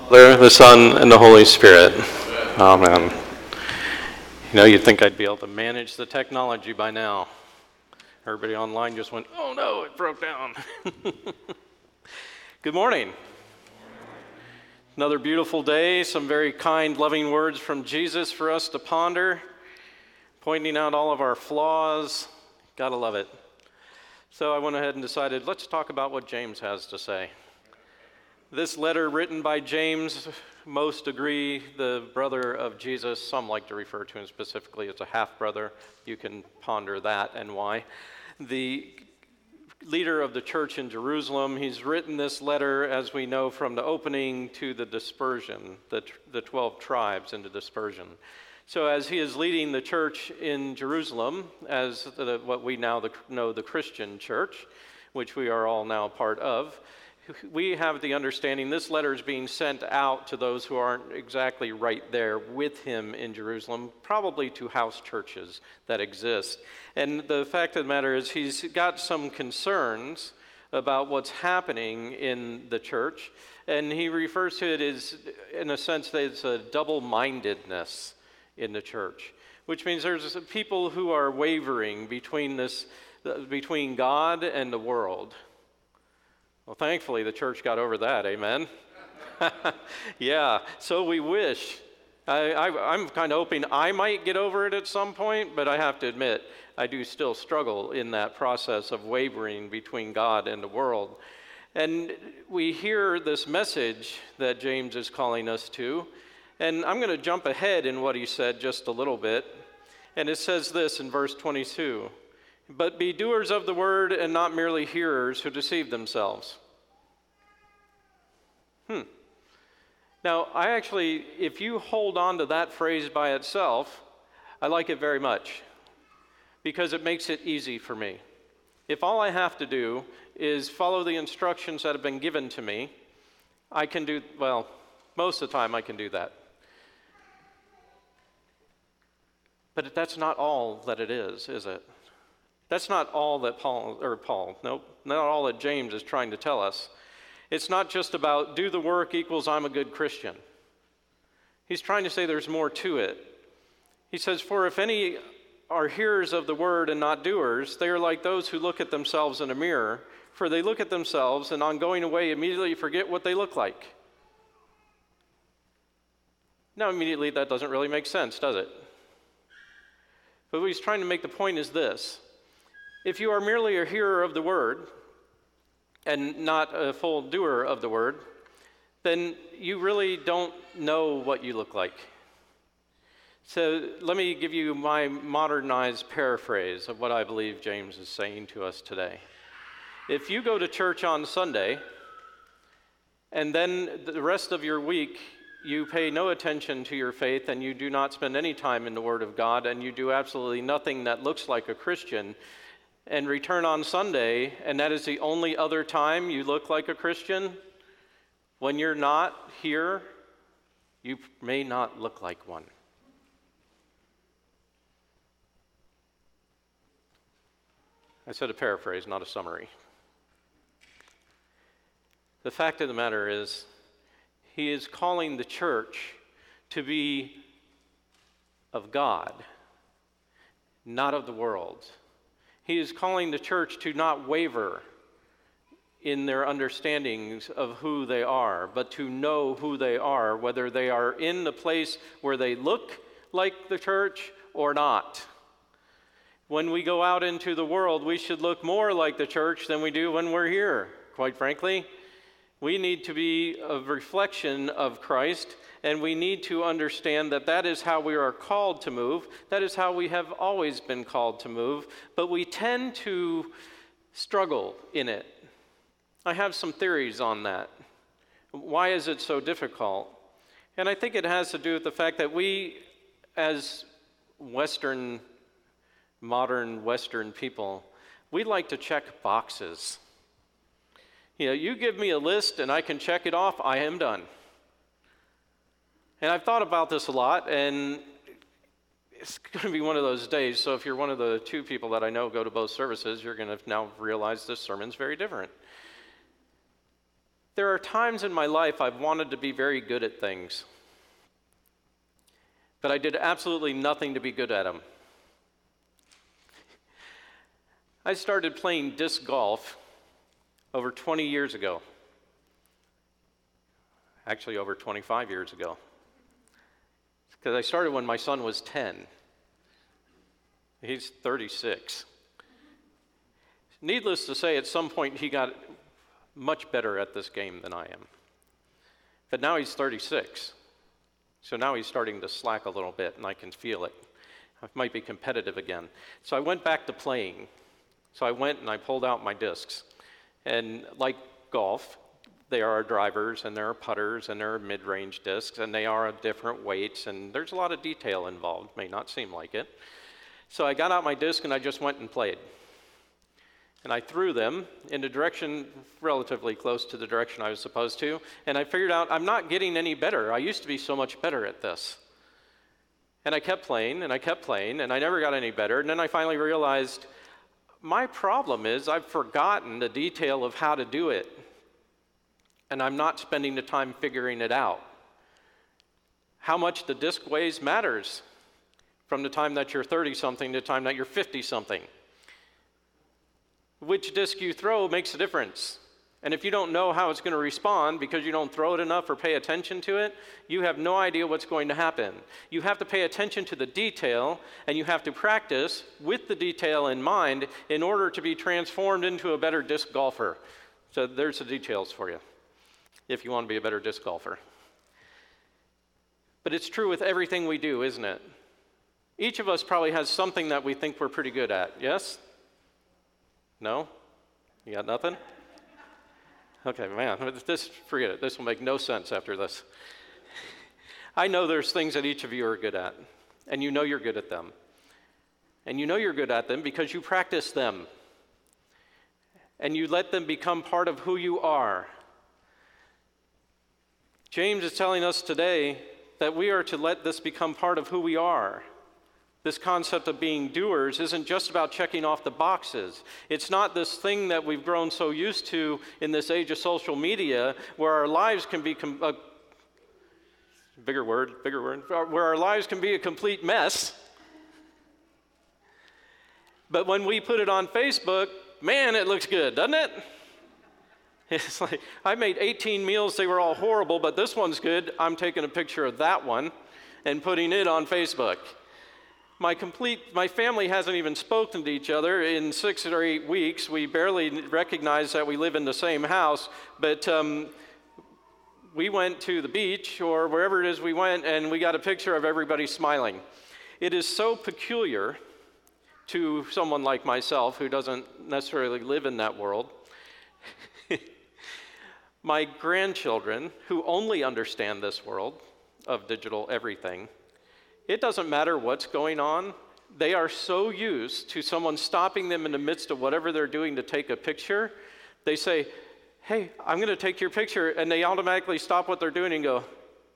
Father, the Son, and the Holy Spirit. Amen. You'd think I'd be able to manage the technology by now. Everybody online just went, oh no, it broke down. Good morning. Another beautiful day, some very kind, loving words from Jesus for us to ponder, pointing out all of our flaws. Gotta love it. So I went ahead and decided, let's talk about what James has to say. This letter written by James, most agree the brother of Jesus. Some like to refer to him specifically as a half-brother. You can ponder that and why. The leader of the church in Jerusalem, he's written this letter, as we know, from the opening to the dispersion, the 12 tribes into dispersion. So as he is leading the church in Jerusalem, as what we now know the Christian church, which we are all now part of, we have the understanding this letter is being sent out to those who aren't exactly right there with him in Jerusalem, probably to house churches that exist. And the fact of the matter is he's got some concerns about what's happening in the church, and he refers to it as, in a sense, that it's a double-mindedness in the church, which means there's people who are wavering between God and the world. Well, thankfully, the church got over that, amen? Yeah, so we wish. I'm kind of hoping I might get over it at some point, but I have to admit, I do still struggle in that process of wavering between God and the world. And we hear this message that James is calling us to, and I'm going to jump ahead in what he said just a little bit. And it says this in verse 22. But be doers of the word and not merely hearers who deceive themselves. Now, if you hold on to that phrase by itself, I like it very much because it makes it easy for me. If all I have to do is follow the instructions that have been given to me, I can do, well, most of the time I can do that. But that's not all that it is it? That's not all that not all that James is trying to tell us. It's not just about do the work equals I'm a good Christian. He's trying to say there's more to it. He says, for if any are hearers of the word and not doers, they are like those who look at themselves in a mirror, for they look at themselves and on going away immediately forget what they look like. Now immediately that doesn't really make sense, does it? But what he's trying to make the point is this. If you are merely a hearer of the word and not a full doer of the word, then you really don't know what you look like. So let me give you my modernized paraphrase of what I believe James is saying to us today. If you go to church on Sunday and then the rest of your week you pay no attention to your faith and you do not spend any time in the Word of God and you do absolutely nothing that looks like a Christian, and return on Sunday, and that is the only other time you look like a Christian, when you're not here, you may not look like one. I said a paraphrase, not a summary. The fact of the matter is, he is calling the church to be of God, not of the world. He is calling the church to not waver in their understandings of who they are, but to know who they are, whether they are in the place where they look like the church or not. When we go out into the world, we should look more like the church than we do when we're here, quite frankly. We need to be a reflection of Christ, and we need to understand that that is how we are called to move. That is how we have always been called to move, but we tend to struggle in it. I have some theories on that. Why is it so difficult? And I think it has to do with the fact that we, as modern Western people, we like to check boxes. You give me a list and I can check it off, I am done. And I've thought about this a lot, and it's going to be one of those days, so if you're one of the two people that I know go to both services, you're going to now realize this sermon's very different. There are times in my life I've wanted to be very good at things, but I did absolutely nothing to be good at them. I started playing disc golf over 20 years ago. Actually, over 25 years ago. Because I started when my son was 10. He's 36. Needless to say, at some point he got much better at this game than I am. But now he's 36. So now he's starting to slack a little bit, and I can feel it. I might be competitive again. So I went back to playing. So I went and I pulled out my discs. And like golf, there are drivers and there are putters and there are mid-range discs, and they are of different weights, and there's a lot of detail involved. May not seem like it. So I got out my disc and I just went and played. And I threw them in a direction relatively close to the direction I was supposed to, and I figured out I'm not getting any better. I used to be so much better at this. And I kept playing, and I kept playing, and I never got any better. And then I finally realized my problem is I've forgotten the detail of how to do it, and I'm not spending the time figuring it out. How much the disc weighs matters from the time that you're 30-something to the time that you're 50-something. Which disc you throw makes a difference. And if you don't know how it's going to respond because you don't throw it enough or pay attention to it, you have no idea what's going to happen. You have to pay attention to the detail, and you have to practice with the detail in mind in order to be transformed into a better disc golfer. So there's the details for you, if you want to be a better disc golfer. But it's true with everything we do, isn't it? Each of us probably has something that we think we're pretty good at, yes? No? You got nothing? Okay, man, forget it. This will make no sense after this. I know there's things that each of you are good at, and you know you're good at them. And you know you're good at them because you practice them. And you let them become part of who you are. James is telling us today that we are to let this become part of who we are. This concept of being doers isn't just about checking off the boxes. It's not this thing that we've grown so used to in this age of social media where our lives can be bigger word, where our lives can be a complete mess. But when we put it on Facebook, man, it looks good, doesn't it? It's like, I made 18 meals, they were all horrible, but this one's good. I'm taking a picture of that one and putting it on Facebook. My family hasn't even spoken to each other in 6 or 8 weeks. We barely recognize that we live in the same house, but we went to the beach or wherever it is we went, and we got a picture of everybody smiling. It is so peculiar to someone like myself who doesn't necessarily live in that world. My grandchildren, who only understand this world of digital everything, it doesn't matter what's going on. They are so used to someone stopping them in the midst of whatever they're doing to take a picture. They say, hey, I'm going to take your picture. And they automatically stop what they're doing and go.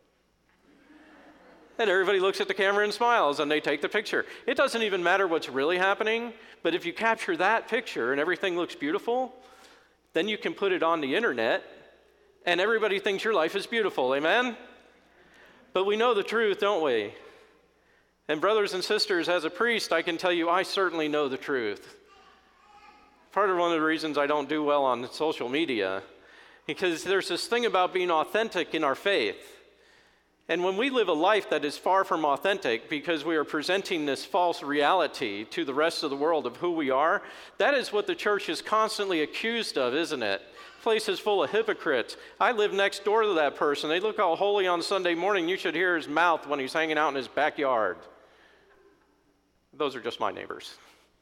And everybody looks at the camera and smiles, and they take the picture. It doesn't even matter what's really happening. But if you capture that picture and everything looks beautiful, then you can put it on the internet, and everybody thinks your life is beautiful. Amen? But we know the truth, don't we? And brothers and sisters, as a priest, I can tell you I certainly know the truth. Part of one of the reasons I don't do well on social media, because there's this thing about being authentic in our faith. And when we live a life that is far from authentic because we are presenting this false reality to the rest of the world of who we are, that is what the church is constantly accused of, isn't it? Place is full of hypocrites. I live next door to that person. They look all holy on Sunday morning. You should hear his mouth when he's hanging out in his backyard. Those are just my neighbors.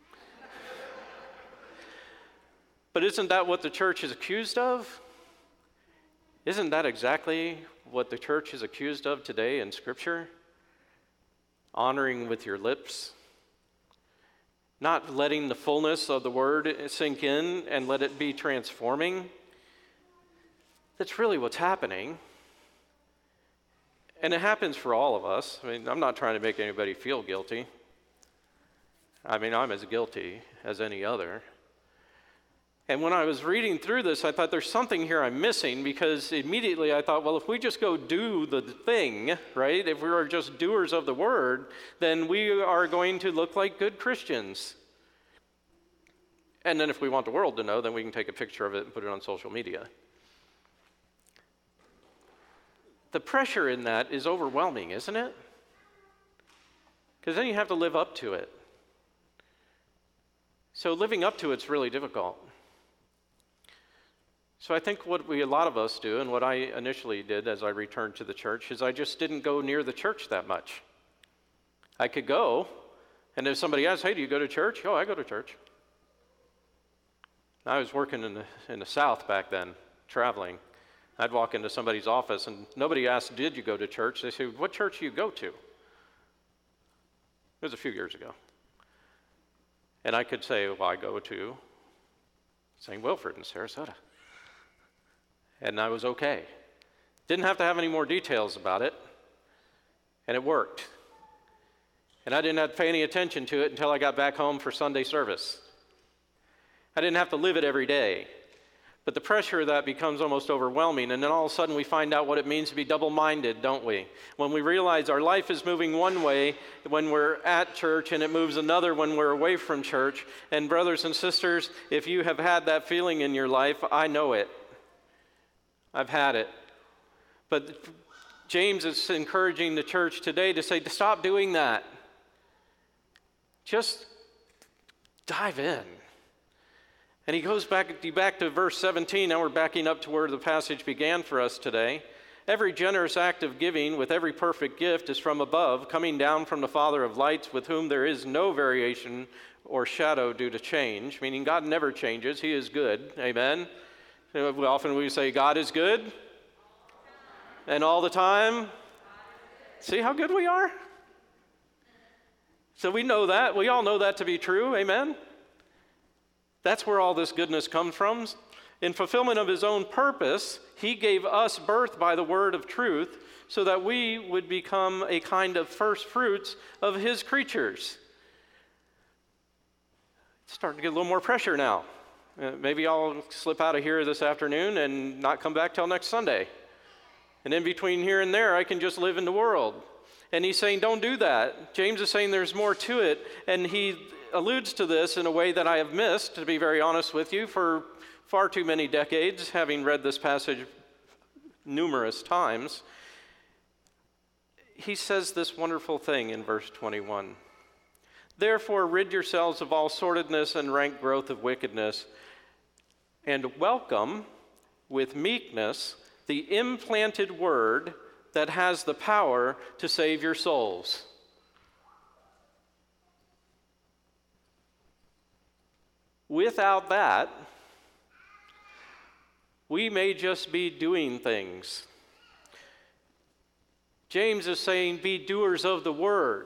But isn't that what the church is accused of? Isn't that exactly what the church is accused of today in Scripture? Honoring with your lips, not letting the fullness of the word sink in and let it be transforming. That's really what's happening. And it happens for all of us. I mean, I'm not trying to make anybody feel guilty. I mean, I'm as guilty as any other. And when I was reading through this, I thought there's something here I'm missing, because immediately I thought, well, if we just go do the thing, right? If we are just doers of the word, then we are going to look like good Christians. And then if we want the world to know, then we can take a picture of it and put it on social media. The pressure in that is overwhelming, isn't it? Because then you have to live up to it. So living up to it's really difficult. So I think what a lot of us do, and what I initially did as I returned to the church, is I just didn't go near the church that much. I could go, and if somebody asked, hey, do you go to church? Oh, I go to church. I was working in the South back then, traveling. I'd walk into somebody's office, and nobody asked, did you go to church? They said, what church do you go to? It was a few years ago. And I could say, well, I go to St. Wilfrid in Sarasota. And I was okay. Didn't have to have any more details about it, and it worked. And I didn't have to pay any attention to it until I got back home for Sunday service. I didn't have to live it every day. But the pressure of that becomes almost overwhelming, and then all of a sudden we find out what it means to be double-minded, don't we? When we realize our life is moving one way when we're at church, and it moves another when we're away from church. And brothers and sisters, if you have had that feeling in your life, I know it. I've had it. But James is encouraging the church today to say, to stop doing that. Just dive in. And he goes back to verse 17. Now we're backing up to where the passage began for us today. Every generous act of giving with every perfect gift is from above, coming down from the Father of lights, with whom there is no variation or shadow due to change, meaning God never changes. He is good. Amen. Often we say God is good, and all the time. See how good we are? So we know that. We all know that to be true. Amen? That's where all this goodness comes from. In fulfillment of his own purpose, he gave us birth by the word of truth, so that we would become a kind of first fruits of his creatures. It's starting to get a little more pressure now. Maybe I'll slip out of here this afternoon and not come back till next Sunday. And in between here and there, I can just live in the world. And he's saying, don't do that. James is saying there's more to it. And he alludes to this in a way that I have missed, to be very honest with you, for far too many decades, having read this passage numerous times. He says this wonderful thing in verse 21. Therefore, rid yourselves of all sordidness and rank growth of wickedness, and welcome with meekness the implanted word that has the power to save your souls. Without that, we may just be doing things. James is saying, be doers of the word.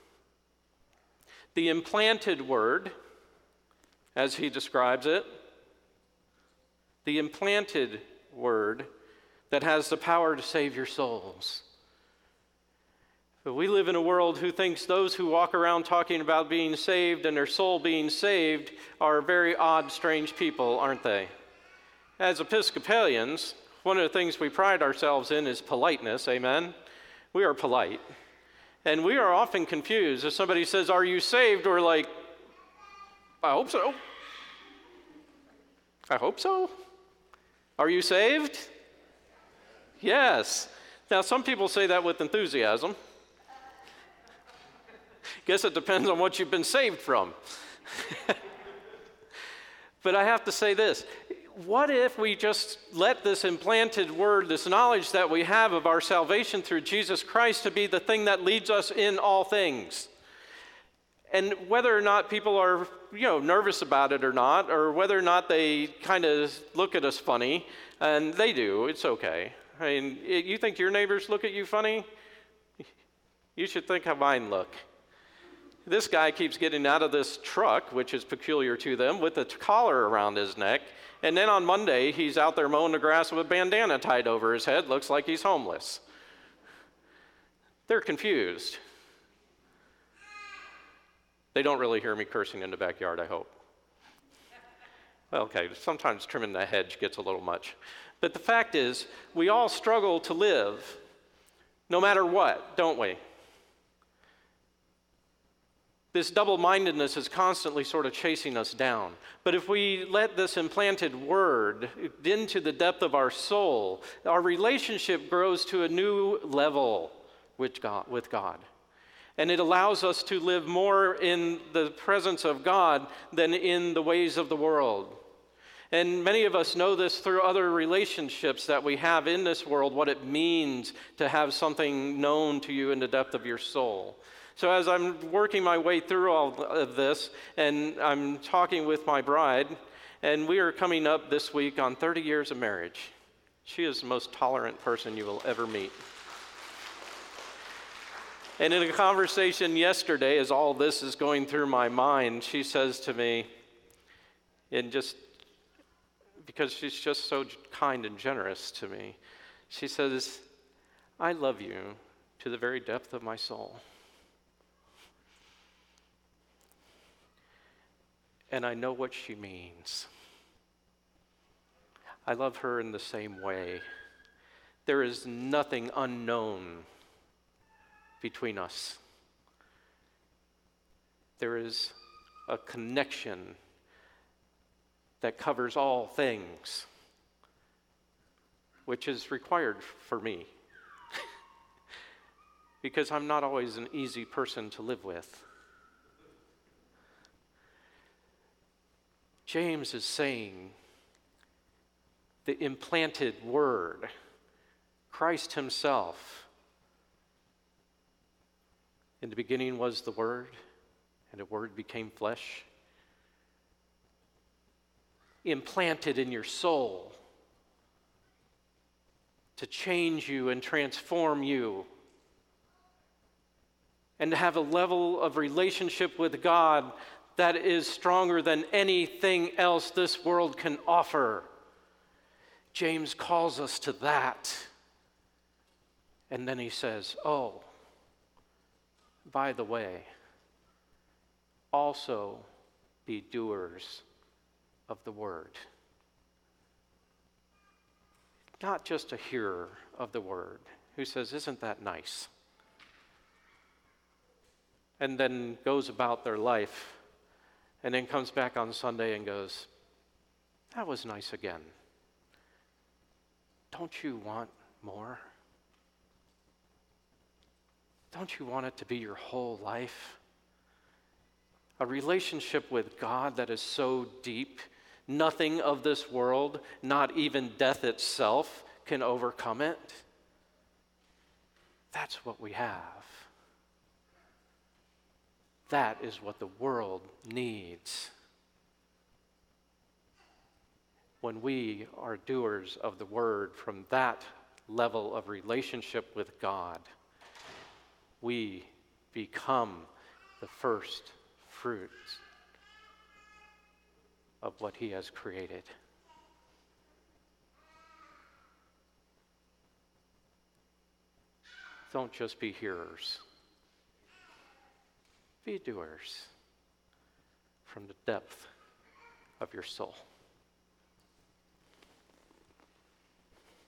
The implanted word, as he describes it, the implanted word that has the power to save your souls. But we live in a world who thinks those who walk around talking about being saved and their soul being saved are very odd, strange people, aren't they? As Episcopalians, one of the things we pride ourselves in is politeness, amen? We are polite. And we are often confused. If somebody says, are you saved? We're like, I hope so. I hope so. Are you saved? Yes. Now, some people say that with enthusiasm. Guess it depends on what you've been saved from. But I have to say this. What if we just let this implanted word, this knowledge that we have of our salvation through Jesus Christ, to be the thing that leads us in all things? And whether or not people are, nervous about it or not, or whether or not they kind of look at us funny, and they do, it's okay. I mean, you think your neighbors look at you funny? You should think how mine look. This guy keeps getting out of this truck, which is peculiar to them, with a collar around his neck. And then on Monday, he's out there mowing the grass with a bandana tied over his head. Looks like he's homeless. They're confused. They don't really hear me cursing in the backyard, I hope. Well, okay, sometimes trimming the hedge gets a little much. But the fact is, we all struggle to live no matter what, don't we? This double-mindedness is constantly sort of chasing us down. But if we let this implanted word into the depth of our soul, our relationship grows to a new level with God. And it allows us to live more in the presence of God than in the ways of the world. And many of us know this through other relationships that we have in this world, what it means to have something known to you in the depth of your soul. So as I'm working my way through all of this, and I'm talking with my bride, and we are coming up this week on 30 years of marriage. She is the most tolerant person you will ever meet. And in a conversation yesterday, as all this is going through my mind, she says to me, and just because she's just so kind and generous to me, she says, "I love you to the very depth of my soul." And I know what she means. I love her in the same way. There is nothing unknown between us. There is a connection that covers all things, which is required for me because I'm not always an easy person to live with. James is saying the implanted word, Christ himself. In the beginning was the Word, and the Word became flesh. Implanted in your soul to change you and transform you, and to have a level of relationship with God that is stronger than anything else this world can offer. James calls us to that. And then he says, "Oh, by the way, also be doers of the word." Not just a hearer of the word who says, "Isn't that nice?" and then goes about their life and then comes back on Sunday and goes, "That was nice again. Don't you want more? Don't you want it to be your whole life? A relationship with God that is so deep, nothing of this world, not even death itself, can overcome it." That's what we have. That is what the world needs. When we are doers of the word from that level of relationship with God, we become the first fruits of what he has created. Don't just be hearers. Be doers from the depth of your soul.